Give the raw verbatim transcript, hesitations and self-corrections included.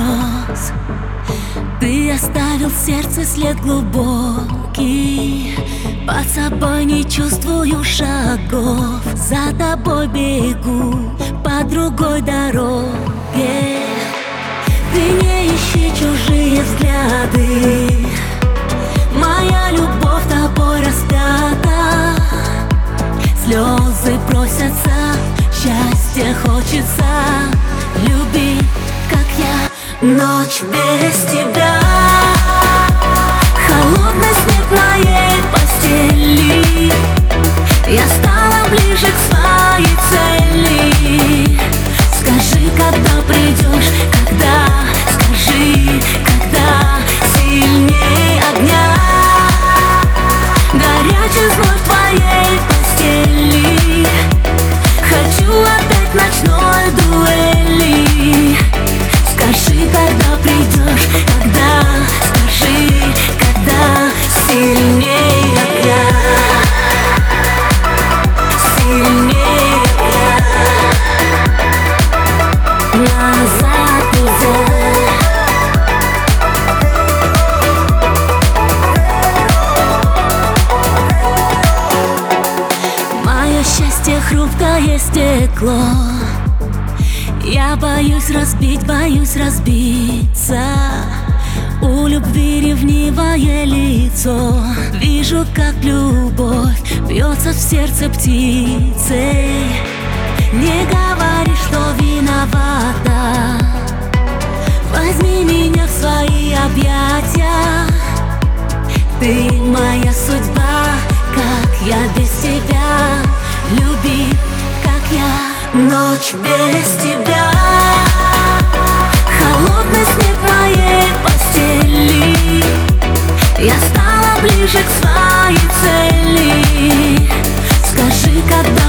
слез. Ты оставил в сердце след глубокий, под собой не чувствую шагов. За тобой бегу по другой дороге. Ты не ищи чужие взгляды, моя любовь тобой распята. Слезы просятся, счастье хочется. Люби, как я. Ночь без тебя, холодный снег моей постели. Я стала ближе к своей цели. Скажи, когда придешь, когда, скажи, когда сильней огня. Горячий зной в твоей постели. Хочу опять ночной дуэли. Скажи, когда придешь, когда, скажи, когда сильней огня. Сильней огня. Назад нельзя. Мое счастье хрупкое стекло. Я боюсь разбить, боюсь разбиться. У любви ревнивое лицо. Вижу, как любовь бьется в сердце птицей. Не говори, что виновата. Возьми меня в свои объятия. Ты моя судьба, как я без тебя. Люби, как я. Ночь без тебя, холодный снег моей постели. Я стала ближе к своей цели. Скажи, когда